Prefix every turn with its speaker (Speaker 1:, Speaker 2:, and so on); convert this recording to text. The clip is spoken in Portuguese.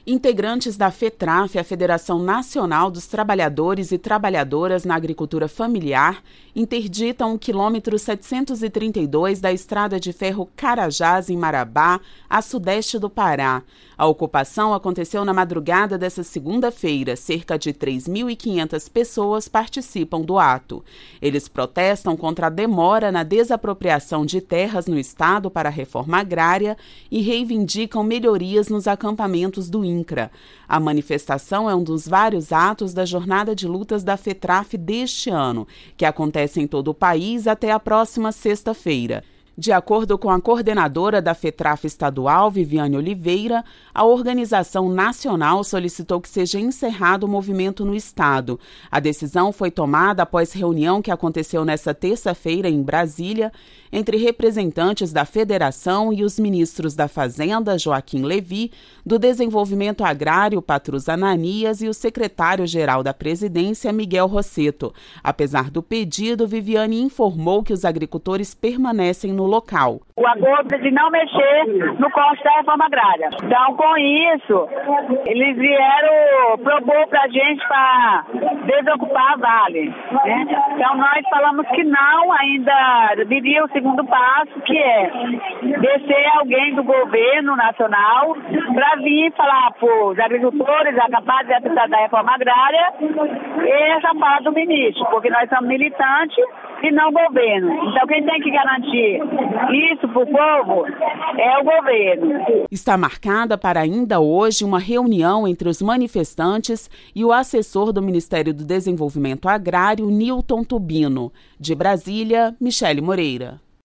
Speaker 1: Integrantes da FETRAF, a Federação Nacional dos Trabalhadores e Trabalhadoras na Agricultura Familiar, interditam o quilômetro 732 da estrada de ferro Carajás, em Marabá, a sudeste do Pará. A ocupação aconteceu na madrugada desta segunda-feira. Cerca de 3.500 pessoas participam do ato. Eles protestam contra a demora na desapropriação de terras no estado para a reforma agrária e reivindicam melhorias nos acampamentos do INCRA. A manifestação é um dos vários atos da jornada de lutas da FETRAF deste ano, que acontece em todo o país até a próxima sexta-feira. De acordo com a coordenadora da FETRAF estadual, Viviane Oliveira, a organização nacional solicitou que seja encerrado o movimento no estado. A decisão foi tomada após reunião que aconteceu nesta terça-feira em Brasília, entre representantes da federação e os ministros da Fazenda, Joaquim Levy, do Desenvolvimento Agrário, Patrus Ananias, e o secretário-geral da Presidência, Miguel Rosseto. Apesar do pedido, Viviane informou que os agricultores permanecem no local.
Speaker 2: O acordo de não mexer no corte da reforma agrária. Então, com isso, eles vieram propor para a gente para desocupar a Vale. Né? Então, nós falamos que não, ainda viria o segundo passo, que é descer alguém do governo nacional para vir falar para os agricultores, capazes de aplicar da reforma agrária, e essa parte do ministro, porque nós somos militantes e não governo. Então, quem tem que garantir isso para o povo é o governo.
Speaker 1: Está marcada para ainda hoje uma reunião entre os manifestantes e o assessor do Ministério do Desenvolvimento Agrário, Nilton Tubino. De Brasília, Michele Moreira.